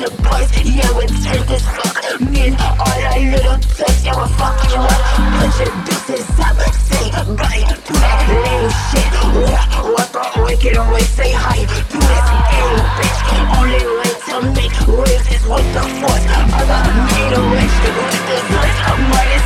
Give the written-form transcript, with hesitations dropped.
the boys, yeah, we turn this fuck. Me and all our little toys, yeah, we'll fuck you up. Put your bitches up, say bye to that lame shit. What the wicked always say hi to this ill bitch. Only way to make waves is with the force. I got made a wish with this voice.